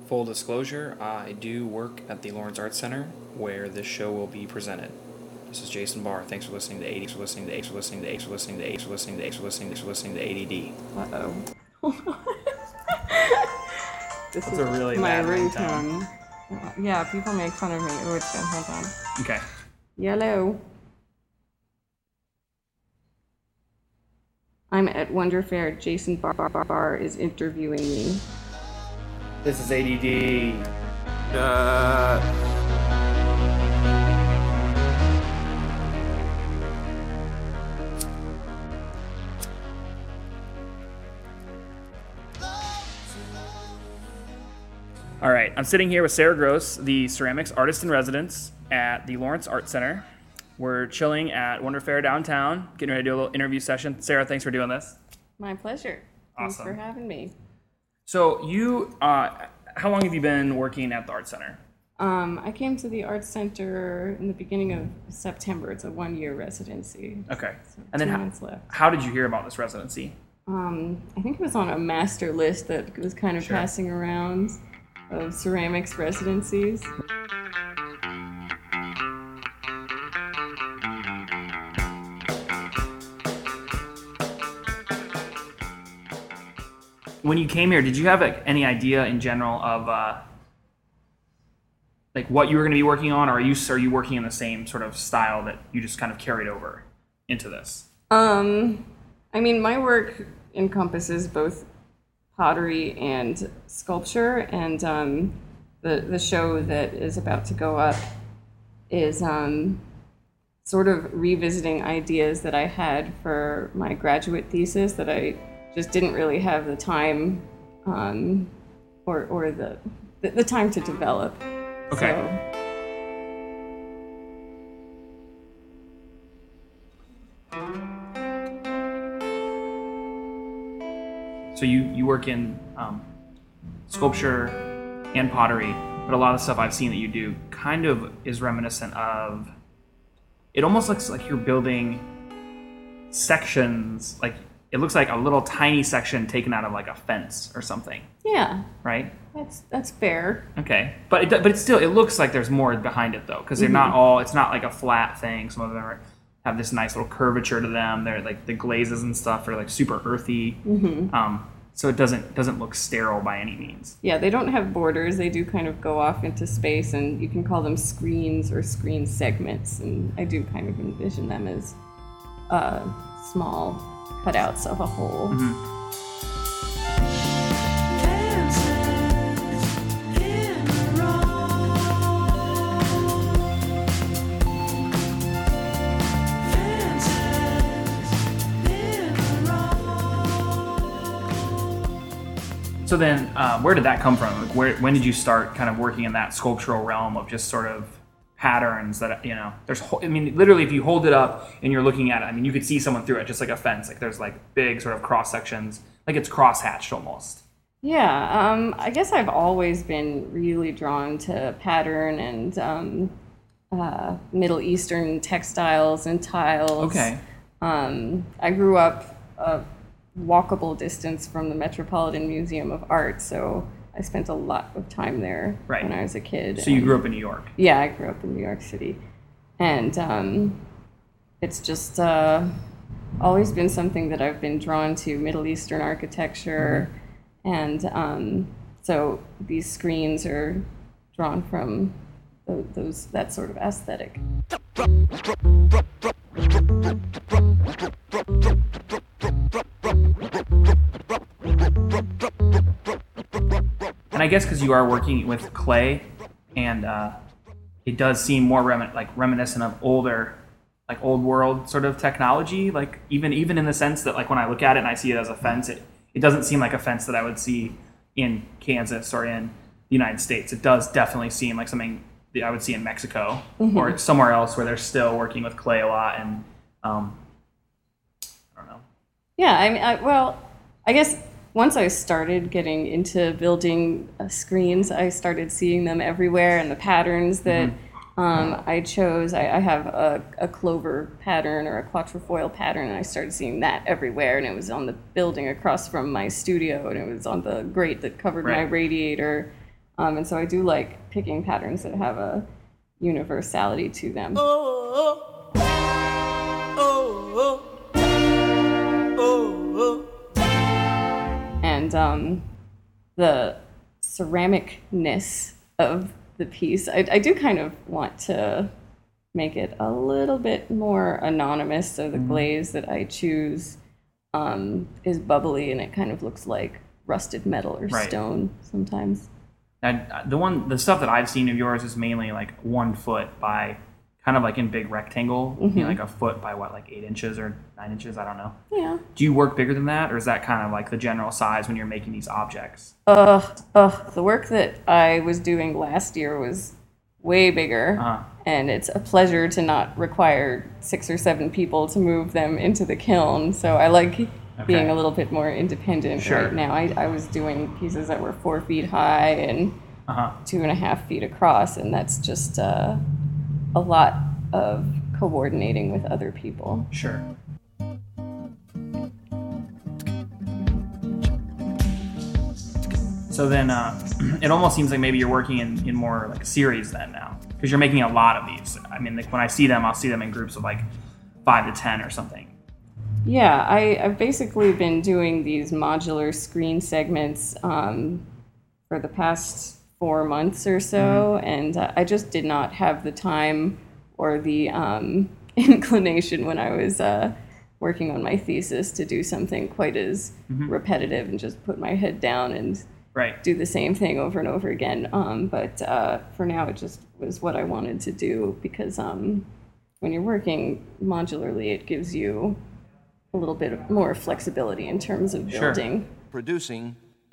Full disclosure, I do work at the Lawrence Arts Center where this show will be presented. This is Jason Barr. Thanks for listening to 80s, for listening to 8s, for listening to 8s, for listening to 8s, for listening to 8s, for listening to 8s, for listening to ADD. Uh-oh. This That's is a really my bad ringtone. Yeah, people make fun of me. Oh, it's good. Hold on. Okay. Yellow. I'm at Wonder Fair. Jason Barr is interviewing me. This is ADD. All right, I'm sitting here with Sarah Gross, the ceramics artist in residence at the Lawrence Art Center. We're chilling at Wonder Fair downtown, getting ready to do a little interview session. Sarah, thanks for doing this. My pleasure. Thanks Awesome. for having me. So you, how long have you been working at the Art Center? I came to the Art Center in the beginning of September. It's a one-year residency. Okay. So And then 2 months left. how did you hear about this residency? I think it was on a master list that was kind of Sure. passing around of ceramics residencies. When you came here, did you have any idea in general of like what you were going to be working on, or are you working in the same sort of style that you just kind of carried over into this? I mean, my work encompasses both pottery and sculpture, and the show that is about to go up is sort of revisiting ideas that I had for my graduate thesis that I just didn't really have the time or the time to develop. Okay. So you work in sculpture and pottery, but a lot of the stuff I've seen that you do kind of is reminiscent of, it almost looks like you're building sections, like it looks like a little tiny section taken out of like a fence or something, Yeah, right? that's fair. Okay, but it still, it looks like there's more behind it though, because they're not all, it's not like a flat thing. Some of them have this nice little curvature to them. They're like the glazes and stuff are like super earthy. So it doesn't look sterile by any means. Yeah, they don't have borders. They do kind of go off into space, and you can call them screens or screen segments. And I do kind of envision them as small cutouts of a whole. So then, where did that come from? Like, when did you start kind of working in that sculptural realm of just sort of patterns that, you know, I mean, literally if you hold it up and you're looking at it, I mean, you could see someone through it, just like a fence. Like there's like big sort of cross sections, like it's cross-hatched almost. Yeah, I guess I've always been really drawn to pattern and Middle Eastern textiles and tiles. Okay. I grew up a walkable distance from the Metropolitan Museum of Art, so I spent a lot of time there Right. when I was a kid. So you grew up in New York. Yeah, I grew up in New York City. And it's just always been something that I've been drawn to, Middle Eastern architecture. And so these screens are drawn from that sort of aesthetic. And I guess because you are working with clay, and it does seem more reminiscent of older, like old world sort of technology. Like even in the sense that like when I look at it and I see it as a fence, it doesn't seem like a fence that I would see in Kansas or in the United States. It does definitely seem like something that I would see in Mexico or somewhere else where they're still working with clay a lot. And I don't know. Yeah, I mean, well, I guess once I started getting into building screens, I started seeing them everywhere, and the patterns that I chose. I have a clover pattern or a quatrefoil pattern, and I started seeing that everywhere, and it was on the building across from my studio, and it was on the grate that covered my Right. radiator. And so I do like picking patterns that have a universality to them. And the ceramicness of the piece, I do kind of want to make it a little bit more anonymous, so the glaze that I choose is bubbly and it kind of looks like rusted metal or stone sometimes. The stuff that I've seen of yours is mainly like 1 foot by kind of like in big rectangle, like a foot by what, like 8 inches or 9 inches? I don't know. Yeah. Do you work bigger than that, or is that kind of like the general size when you're making these objects? The work that I was doing last year was way bigger, and it's a pleasure to not require 6 or 7 people to move them into the kiln. So I like being a little bit more independent right now. I was doing pieces that were 4 feet high and 2.5 feet across, and that's just a lot of coordinating with other people. Sure. So then it almost seems like maybe you're working in more like series then now, because you're making a lot of these. I mean, like when I see them, I'll see them in groups of like 5 to 10 or something. Yeah, I've basically been doing these modular screen segments for the past 4 months or so, and I just did not have the time or the inclination when I was working on my thesis to do something quite as repetitive and just put my head down and do the same thing over and over again. But for now, it just was what I wanted to do, because when you're working modularly, it gives you a little bit more flexibility in terms of building. Producing.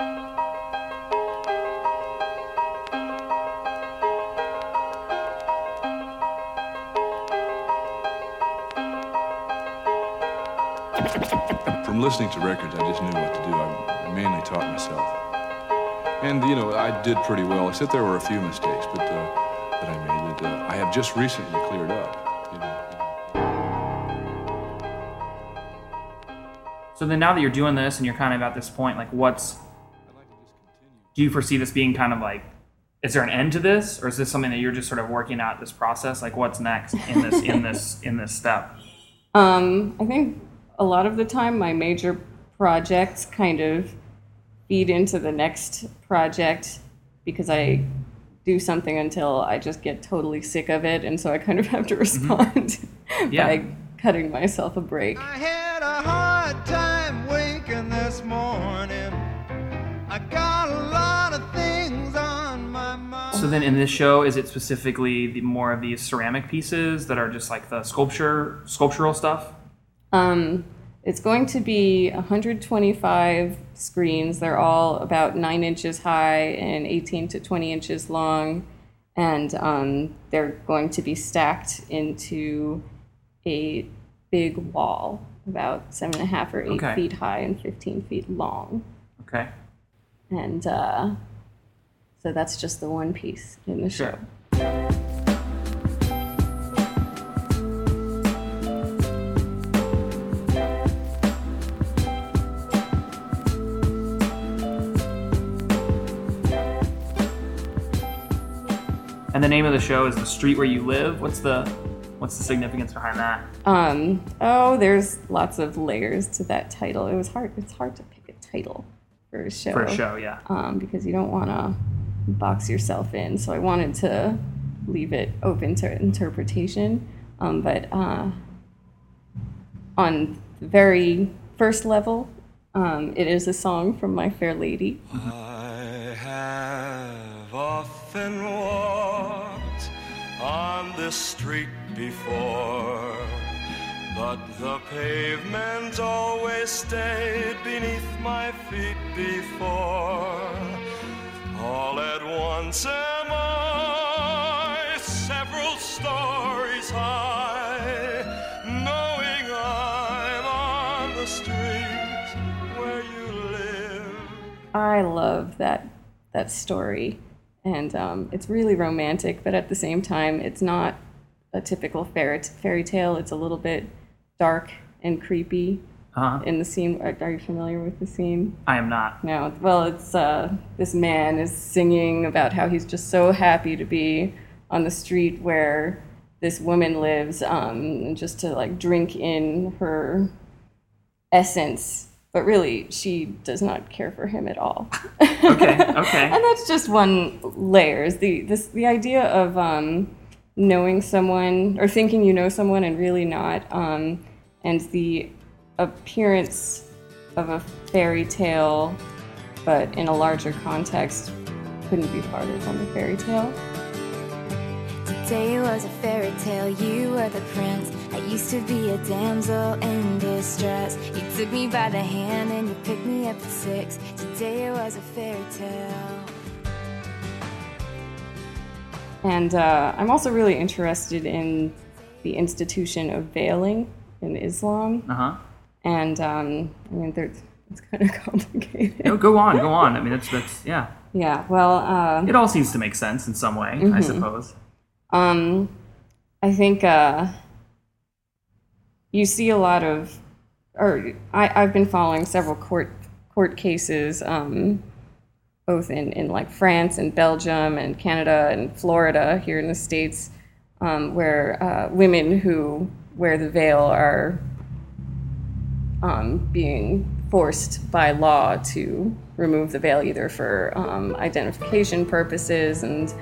From listening to records, I just knew what to do. I mainly taught myself. And, you know, I did pretty well, except there were a few mistakes that I made that I have just recently cleared up. You know. So then now that you're doing this and you're kind of at this point, like do you foresee this being kind of like, is there an end to this, or is this something that you're just sort of working out this process? Like what's next in this in this step? I think a lot of the time my major projects kind of feed into the next project, because I do something until I just get totally sick of it, and so I kind of have to respond by cutting myself a break. I had a hard time waking this morning. I got a lot of things on my mind. So then in this show, is it specifically more of these ceramic pieces that are just like the sculptural stuff? It's going to be 125 screens. They're all about 9 inches high and 18 to 20 inches long. And they're going to be stacked into a big wall, about 7.5 or 8 feet high and 15 feet long. Okay. And so that's just the one piece in the show. And the name of the show is The Street Where You Live. What's the significance behind that? There's lots of layers to that title. It's hard to pick a title for a show. For a show, yeah. Because you don't want to box yourself in. So I wanted to leave it open to interpretation. But on the very first level, it is a song from My Fair Lady. I have often walked on this street before, but the pavement always stayed beneath my feet before. All at once am I several stories high, knowing I'm on the street where you live. I love that story, and it's really romantic, but at the same time, it's not a typical fairy tale. It's a little bit dark and creepy. in the scene. Are you familiar with the scene? I am not. No. Well, it's this man is singing about how he's just so happy to be on the street where this woman lives, just to like drink in her essence. But really, she does not care for him at all. Okay. And that's just one layer. Is the idea of knowing someone or thinking you know someone and really not, and the appearance of a fairy tale, but in a larger context, couldn't be farther from a fairy tale. Today was a fairy tale, you were the prince. I used to be a damsel in distress. You took me by the hand and you picked me up at 6. Today it was a fairy tale. And I'm also really interested in the institution of veiling in Islam. And I mean, it's kind of complicated. No, go on. I mean, that's yeah. Yeah, well... it all seems to make sense in some way, I suppose. I think you see a lot of... I've been following several court cases, both in like France and Belgium and Canada and Florida here in the States, where women who wear the veil are being forced by law to remove the veil, either for identification purposes and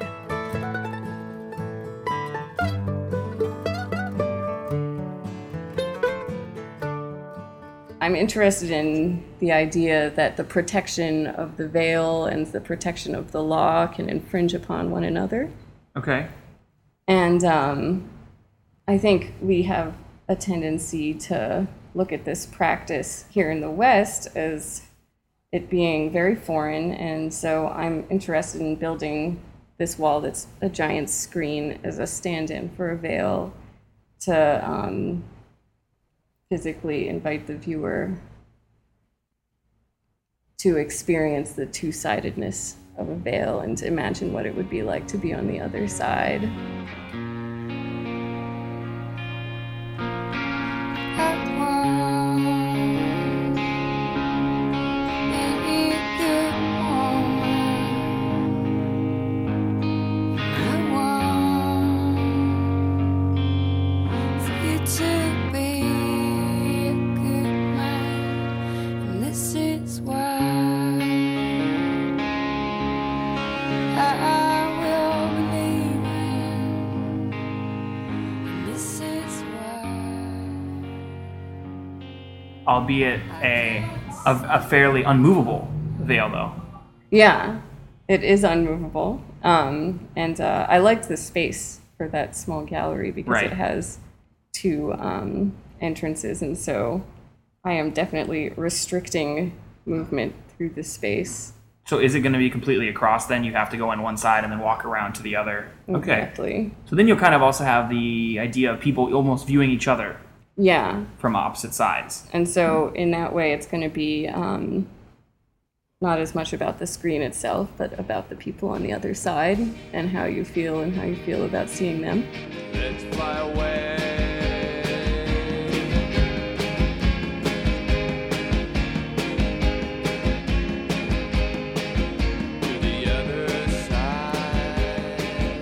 I'm interested in the idea that the protection of the veil and the protection of the law can infringe upon one another. Okay. And I think we have a tendency to look at this practice here in the West as it being very foreign, and so I'm interested in building this wall that's a giant screen as a stand-in for a veil to physically invite the viewer to experience the two-sidedness of a veil and to imagine what it would be like to be on the other side. Albeit a fairly unmovable veil, though. Yeah, it is unmovable. And I liked the space for that small gallery because Right. it has two entrances, and so I am definitely restricting movement through the space. So is it going to be completely across then? You have to go on one side and then walk around to the other. Okay. Exactly. So then you'll kind of also have the idea of people almost viewing each other Yeah. from opposite sides. And so in that way, it's going to be not as much about the screen itself, but about the people on the other side and how you feel about seeing them. Let's fly away. To the other side.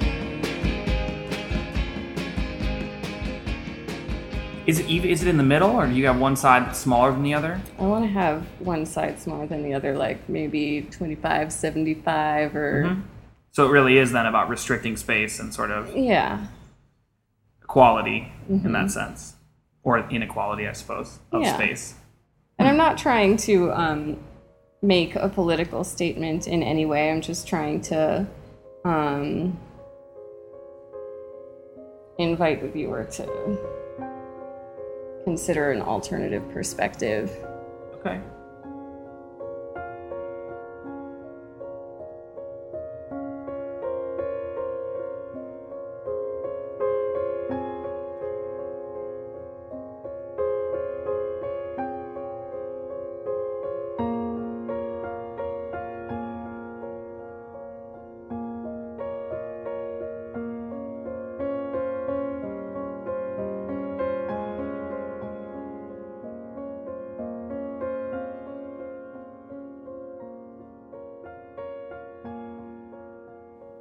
Is it in the middle, or do you have one side that's smaller than the other? I want to have one side smaller than the other, like maybe 25, 75 or... So it really is then about restricting space and sort of Yeah. equality in that sense. Or inequality, I suppose, of Yeah. space. And I'm not trying to make a political statement in any way. I'm just trying to invite the viewer to consider an alternative perspective. Okay.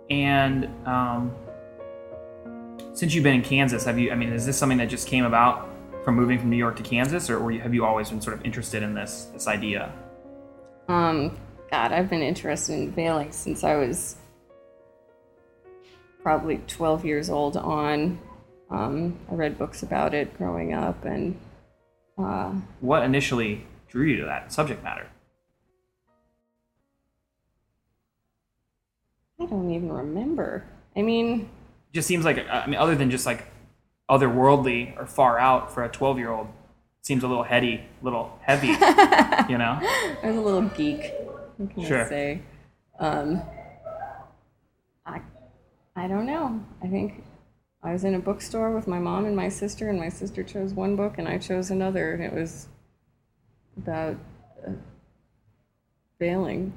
And since you've been in Kansas, is this something that just came about from moving from New York to Kansas, or have you always been sort of interested in this idea? God, I've been interested in veiling since I was probably 12 years old on. I read books about it growing up, and what initially drew you to that subject matter? I don't even remember. I mean, It just seems like, other than just like otherworldly or far out for a 12-year-old, it seems a little heady, a little heavy, you know? I was a little geek. What can Sure. I say? I don't know. I think I was in a bookstore with my mom and my sister chose one book and I chose another, and it was about veiling.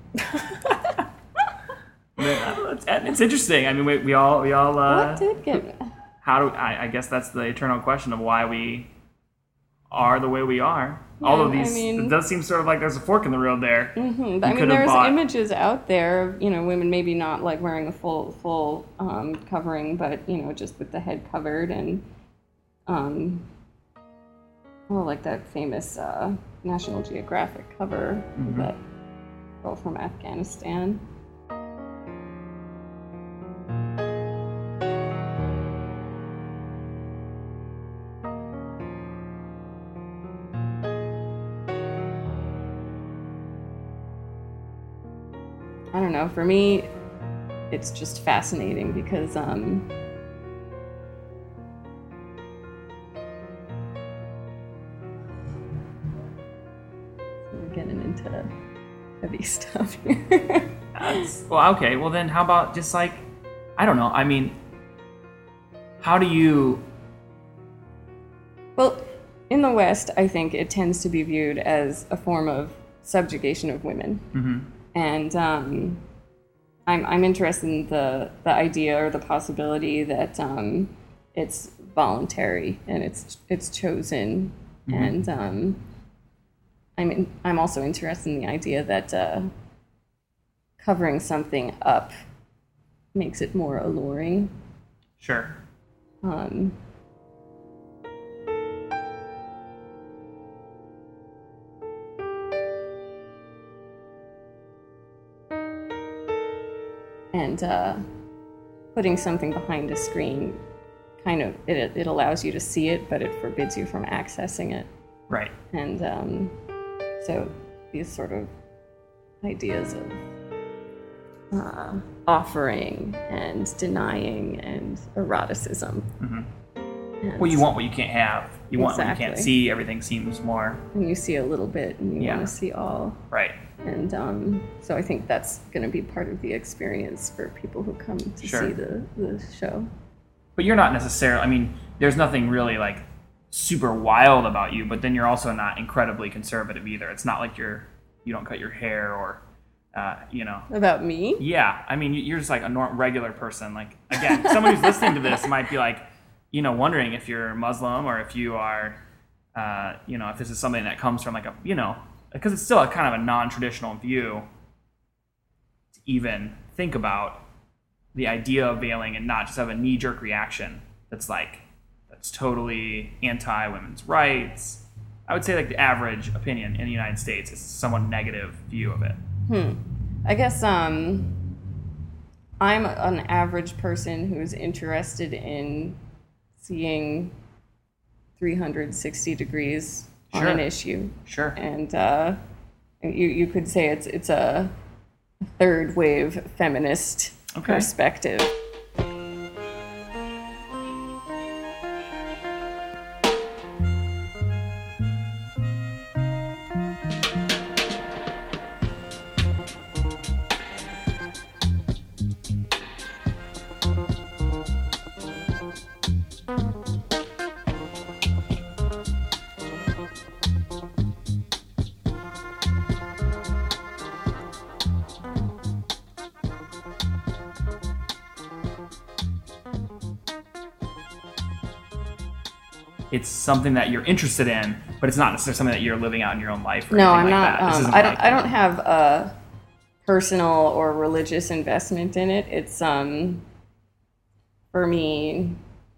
It's interesting. I mean, we all. What did get? I guess that's the eternal question of why we are the way we are. All of these, it does seem sort of like there's a fork in the road there. Mm-hmm. I mean, there's images out there of, women maybe not like wearing a full covering, but just with the head covered, and like that famous National Geographic cover of that girl from Afghanistan. I don't know, for me, it's just fascinating because we're getting into heavy stuff here. Well, okay. Well, then how about just like, I don't know. I mean, how do you... Well, in the West, I think it tends to be viewed as a form of subjugation of women. Mm-hmm. And I'm interested in the idea or the possibility that it's voluntary and it's chosen. And I'm also interested in the idea that covering something up makes it more alluring. Sure. And putting something behind a screen kind of, it allows you to see it, but it forbids you from accessing it. Right. And so these sort of ideas of offering and denying and eroticism. Mm-hmm. Well, you want what you can't have. You want what you can't see. Everything seems more... And you see a little bit, and you want to see all. Right. And so I think that's going to be part of the experience for people who come to see the show. But you're not necessarily... I mean, there's nothing really, like, super wild about you, but then you're also not incredibly conservative either. It's not like you don't cut your hair or, About me? Yeah. I mean, you're just like a regular person. Like, again, someone who's listening to this might be like, wondering if you're Muslim or if you are, if this is something that comes from like a, because it's still a kind of a non-traditional view to even think about the idea of veiling and not just have a knee-jerk reaction that's totally anti-women's rights. I would say like the average opinion in the United States is a somewhat negative view of it. I guess I'm an average person who's interested in seeing 360 degrees on an issue. Sure. And you could say it's a third wave feminist perspective. It's something that you're interested in, but it's not necessarily something that you're living out in your own life. Or No, anything I'm like not. That. I don't have personal or religious investment in it. It's for me,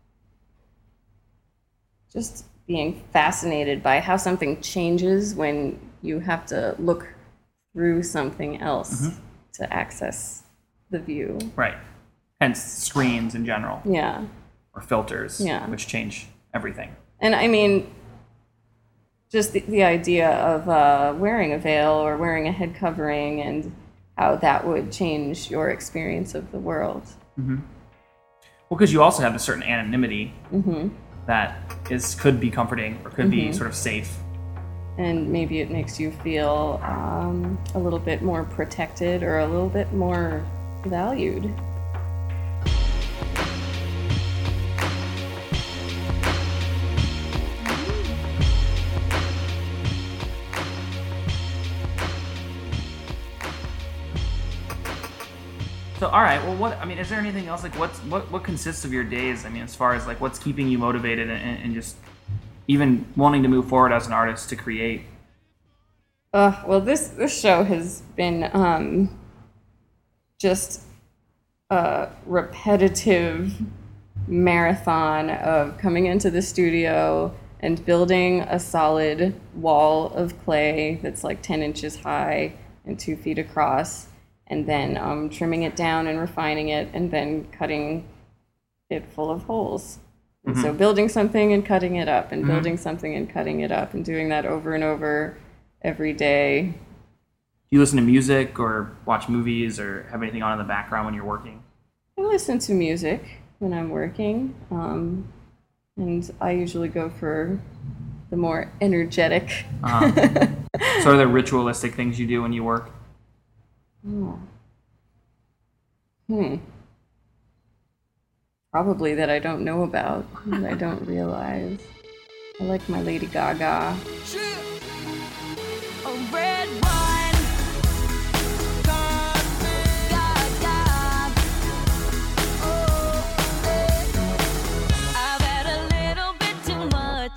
just being fascinated by how something changes when you have to look through something else to access the view. Right. Hence screens in general. Yeah. Or filters, Yeah. which change everything. And I mean, just the idea of wearing a veil or wearing a head covering and how that would change your experience of the world. Well, because you also have a certain anonymity that could be comforting or could be sort of safe. And maybe it makes you feel a little bit more protected or a little bit more valued. So, all right. Well, is there anything else? Like, what consists of your days? I mean, as far as like what's keeping you motivated and just even wanting to move forward as an artist to create? Well, this show has been just a repetitive marathon of coming into the studio and building a solid wall of clay that's like 10 inches high and 2 feet across, and then trimming it down and refining it, and then cutting it full of holes. And so building something and cutting it up, and building something and cutting it up, and doing that over and over every day. Do you listen to music or watch movies or have anything on in the background when you're working? I listen to music when I'm working, and I usually go for the more energetic. So are there ritualistic things you do when you work? Probably that I don't know about, that I don't realize. I like my Lady Gaga. A red wine, Gaga. Oh, I've had a little bit too much.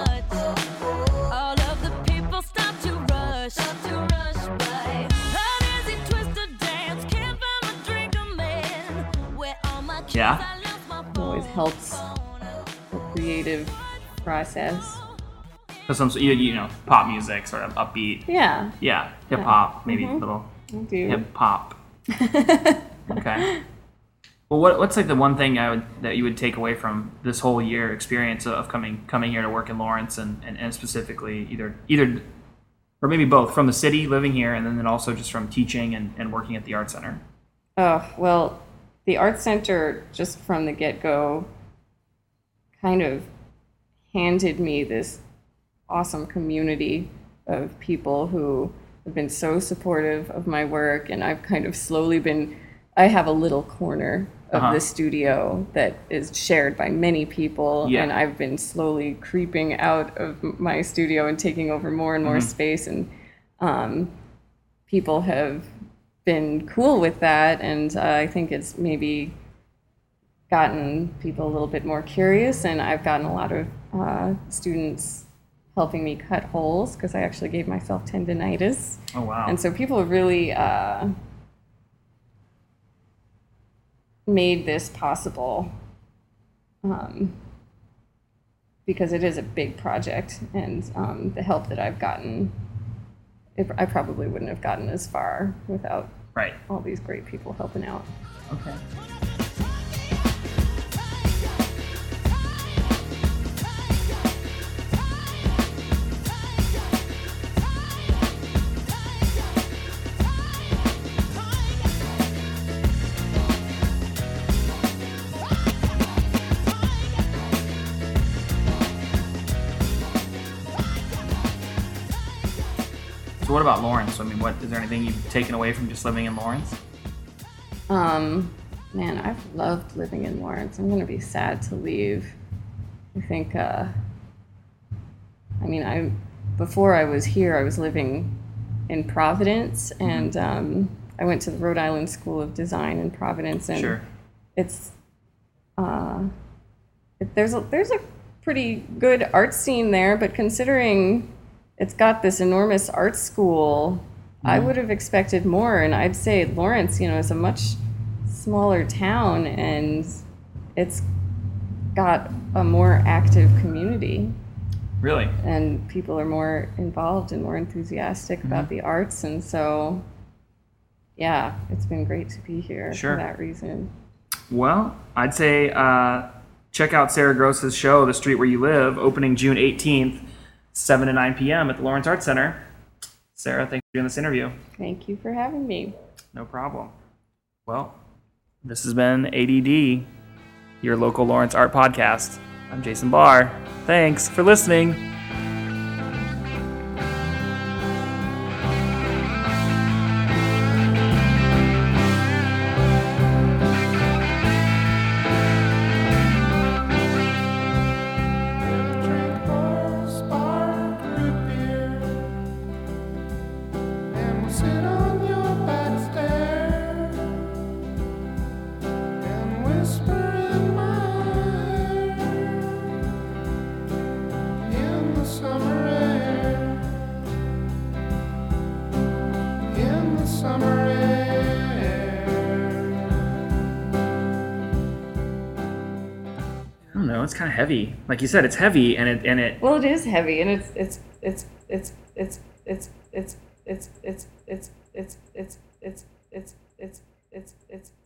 All of the people stop to rush by. An easy twisted dance, can't find a drink a man. Where all my keys, Yeah. I lost my It always helps the creative process. So some you know pop music, sort of upbeat. Yeah, Yeah, hip hop, maybe a little I do. hip hop. Okay. Well, what's like the one thing that you would take away from this whole year experience of coming here to work in Lawrence and specifically either or maybe both from the city, living here, and then also just from teaching and working at the art center? Oh, well, the art center, just from the get-go, kind of handed me this awesome community of people who have been so supportive of my work, and I've kind of slowly I have a little corner of the studio that is shared by many people, and I've been slowly creeping out of my studio and taking over more and more space, and people have been cool with that, and I think it's maybe gotten people a little bit more curious, and I've gotten a lot of students helping me cut holes because I actually gave myself tendinitis. Oh wow! And so people have really made this possible because it is a big project, and the help that I've gotten, I probably wouldn't have gotten as far without Right. all these great people helping out. Okay. So what about Lawrence? I mean, is there anything you've taken away from just living in Lawrence? Man, I've loved living in Lawrence. I'm gonna be sad to leave. I think, before I was here, I was living in Providence, and I went to the Rhode Island School of Design in Providence, and Sure. it's, there's a pretty good art scene there, but considering it's got this enormous art school, I would have expected more, and I'd say Lawrence, is a much smaller town, and it's got a more active community, Really? and people are more involved and more enthusiastic about the arts, and so, yeah, it's been great to be here Sure. for that reason. Well, I'd say check out Sarah Gross's show, The Street Where You Live, opening June 18th, 7 to 9 p.m. at the Lawrence Arts Center. Sarah, thanks for doing this interview. Thank you for having me. No problem. Well, this has been ADD, your local Lawrence Art Podcast. I'm Jason Barr. Thanks for listening. I don't know. It's kind of heavy. Like you said, it's heavy, and it. Well, it is heavy, and it's